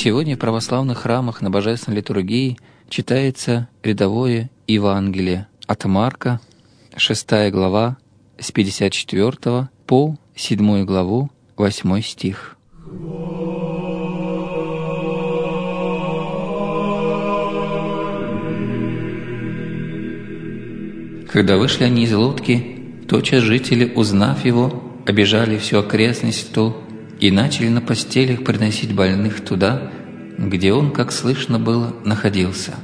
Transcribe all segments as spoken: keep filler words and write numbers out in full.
Сегодня в православных храмах на Божественной литургии читается рядовое Евангелие от Марка, шестая глава, с пятьдесят четвёртого по седьмую главу, восьмой стих. Когда вышли они из лодки, тотчас жители, узнав его, обежали всю окрестность ту и начали на постелях приносить больных туда, где он, как слышно было, находился.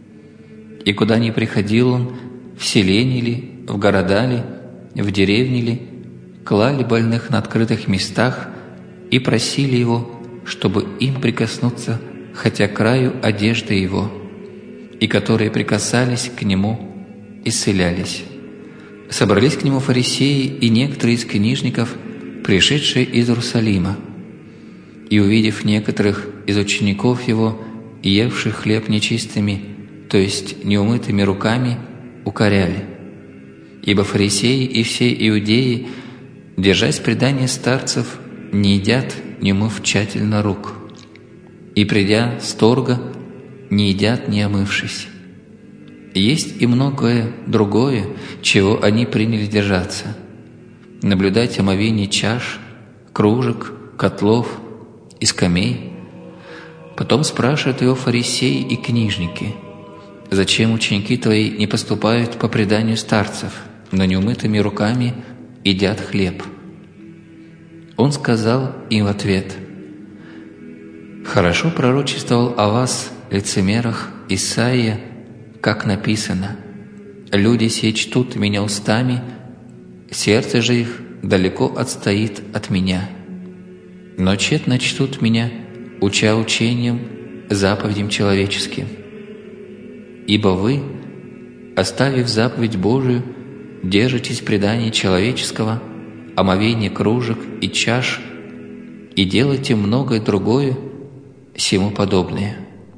И куда ни приходил он, в селении ли, в города ли, в деревне ли, клали больных на открытых местах и просили его, чтобы им прикоснуться хотя к краю одежды его, и которые прикасались к нему, исцелялись. Собрались к нему фарисеи и некоторые из книжников, пришедшие из Иерусалима, и, увидев некоторых из учеников его, евших хлеб нечистыми, то есть неумытыми руками, укоряли. Ибо фарисеи и все иудеи, держась предания старцев, не едят, не умыв тщательно рук, и, придя с торга, не едят, не омывшись. Есть и многое другое, чего они приняли держаться. Наблюдать омовение чаш, кружек, котлов и скамей. Потом спрашивают его фарисеи и книжники: «Зачем ученики твои не поступают по преданию старцев, но неумытыми руками едят хлеб?» Он сказал им в ответ: «Хорошо пророчествовал о вас, лицемерах, Исаия, как написано: «Люди сей чтут Меня устами, сердце же их далеко отстоит от Меня. Но тщетно чтут Меня, уча учением, заповедям человеческим. Ибо вы, оставив заповедь Божию, держитесь предания человеческого, омовения кружек и чаш, и делаете многое другое, сему подобное».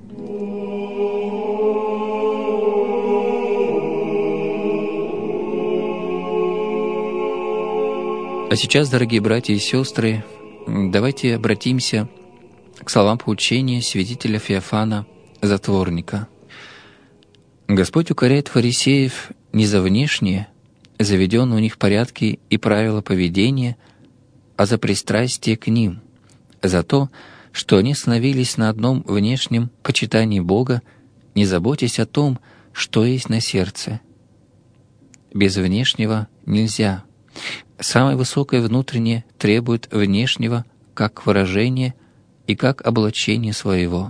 А сейчас, дорогие братья и сестры, давайте обратимся к словам поучения святителя Феофана Затворника. Господь укоряет фарисеев не за внешние, заведенные у них порядки и правила поведения, а за пристрастие к ним, за то, что они остановились на одном внешнем почитании Бога, не заботясь о том, что есть на сердце. Без внешнего нельзя. Самое высокое внутреннее требует внешнего как выражения и как облачения своего.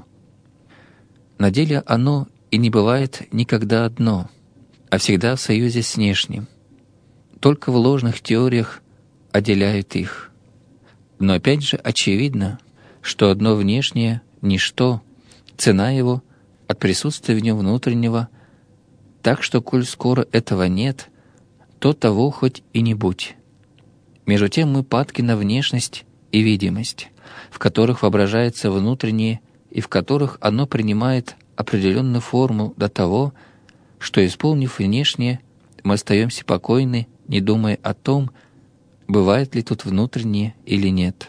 На деле оно и не бывает никогда одно, а всегда в союзе с внешним. Только в ложных теориях отделяют их. Но опять же очевидно, что одно внешнее — ничто, цена его от присутствия в нем внутреннего, так что, коль скоро этого нет, то того хоть и не будь. Между тем мы падки на внешность и видимость, в которых воображается внутреннее и в которых оно принимает определенную форму до того, что, исполнив внешнее, мы остаемся покойны, не думая о том, бывает ли тут внутреннее или нет.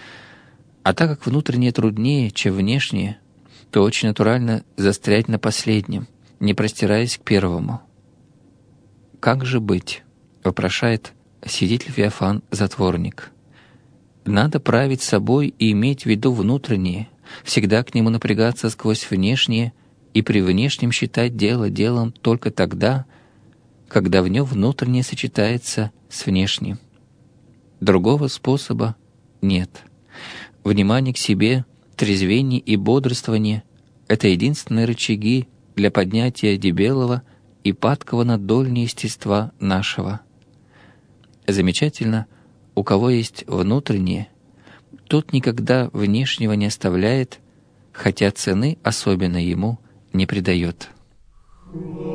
А так как внутреннее труднее, чем внешнее, то очень натурально застрять на последнем, не простираясь к первому. «Как же быть?» — вопрошает святитель Феофан Затворник. Надо править собой и иметь в виду внутреннее, всегда к нему напрягаться сквозь внешнее и при внешнем считать дело делом только тогда, когда в нем внутреннее сочетается с внешним. Другого способа нет. Внимание к себе, трезвение и бодрствование — это единственные рычаги для поднятия дебелого и падкого на дольнее естества нашего. Замечательно, у кого есть внутреннее, тот никогда внешнего не оставляет, хотя цены особенно ему не придает.